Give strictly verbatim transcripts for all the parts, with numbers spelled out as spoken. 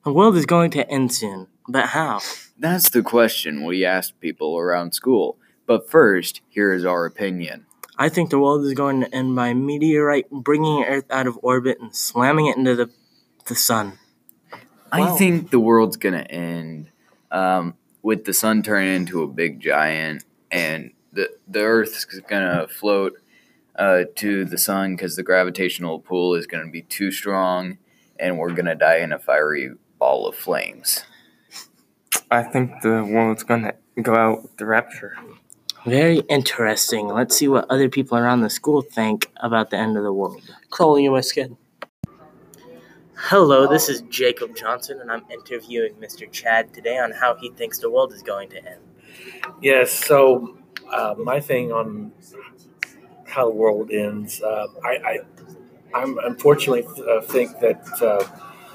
The world is going to end soon, but how? That's the question we asked people around school. But first, here is our opinion. I think the world is going to end by a meteorite bringing Earth out of orbit and slamming it into the, the sun. I Wow. think the world's going to end um, with the sun turning into a big giant and the, the Earth's going to float uh, to the sun because the gravitational pull is going to be too strong and we're going to die in a fiery ball of flames. I think the world's going to go out with the rapture. Very interesting. Let's see what other people around the school think about the end of the world. Crawling in my skin. Hello, this is Jacob Johnson, and I'm interviewing Mister Chad today on how he thinks the world is going to end. Yes, so uh, my thing on how the world ends, uh, I, I, I'm unfortunately uh, think that uh,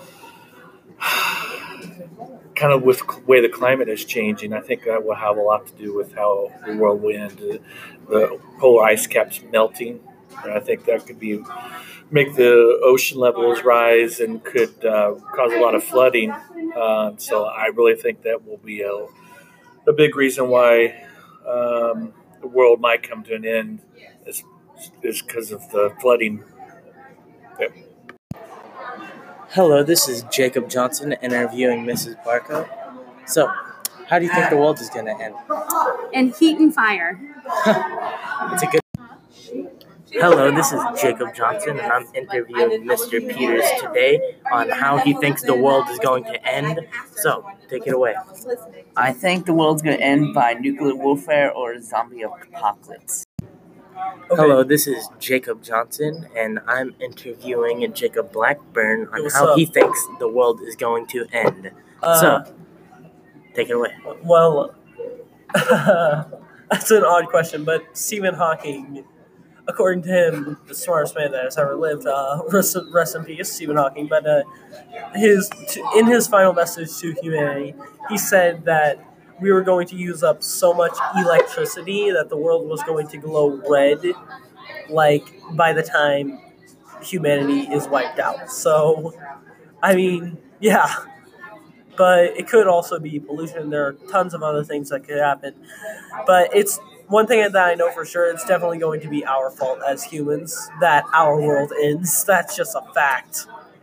kind of with the way the climate is changing, I think that will have a lot to do with how the world will end. The, the polar ice caps melting, and I think that could be make the ocean levels rise and could uh, cause a lot of flooding. Uh, so I really think that will be a, a big reason why um, the world might come to an end is is because of the flooding. Yep. Hello, this is Jacob Johnson interviewing Missus Barco. So, how do you think the world is going to end? And heat and fire. It's a good. Hello, this is Jacob Johnson, and I'm interviewing Mister Peters today on how he thinks the world is going to end. So, take it away. I think the world's going to end by nuclear warfare or zombie apocalypse. Okay. Hello, this is Jacob Johnson, and I'm interviewing Jacob Blackburn on What's how up? he thinks the world is going to end. Uh, so, take it away. Well, that's an odd question, but Stephen Hawking, according to him, the smartest man that has ever lived, uh, rest, rest in peace, Stephen Hawking, but uh, his to, in his final message to humanity, he said that we were going to use up so much electricity that the world was going to glow red, like, by the time humanity is wiped out. So, I mean, yeah. But it could also be pollution. There are tons of other things that could happen. But it's one thing that I know for sure, it's definitely going to be our fault as humans that our world ends. That's just a fact.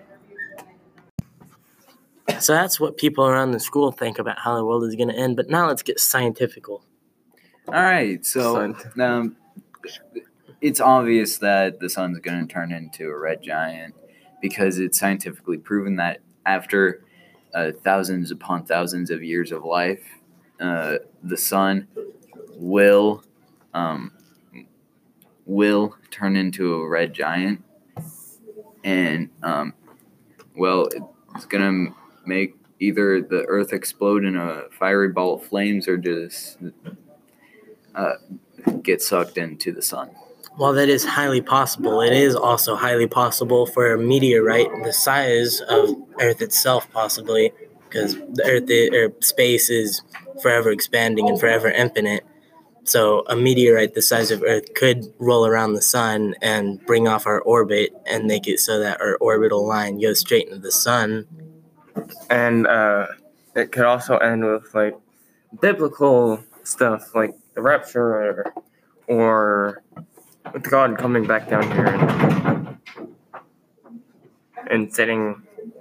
So that's what people around the school think about how the world is going to end. But now let's get scientifical. All right, so um, it's obvious that the sun's going to turn into a red giant because it's scientifically proven that after uh, thousands upon thousands of years of life, uh, the sun will um, will turn into a red giant, and um, well, it's going to make either the Earth explode in a fiery ball of flames or just uh, get sucked into the sun. While that is highly possible, it is also highly possible for a meteorite the size of Earth itself, possibly, because the Earth is, or space is forever expanding and forever infinite. So a meteorite the size of Earth could roll around the sun and bring off our orbit and make it so that our orbital line goes straight into the sun. And uh, it could also end with, like, biblical stuff, like the rapture or, or with God coming back down here and, and sitting.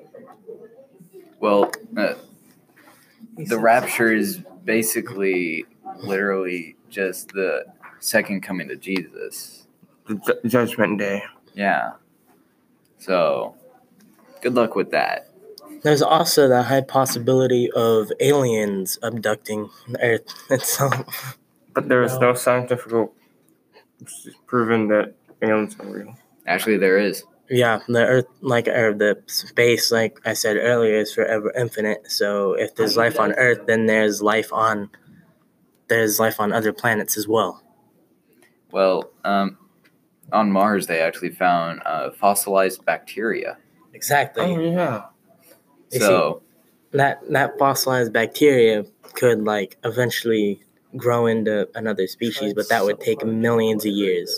Well, uh, the rapture is basically literally just the second coming to Jesus. The ju- judgment day. Yeah. So, good luck with that. There's also the high possibility of aliens abducting the Earth itself. But there is no scientific proven that aliens are real. Actually, there is. Yeah, the Earth, like or the space, like I said earlier, is forever infinite. So if there's life on Earth, then there's life on there's life on other planets as well. Well, um, on Mars, they actually found uh, fossilized bacteria. Exactly. Oh yeah. You So see, that that fossilized bacteria could like eventually grow into another species, but that would take millions of years.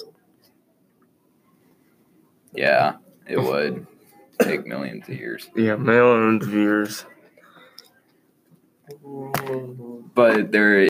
yeah, it would take millions of years. Yeah, millions of years. but there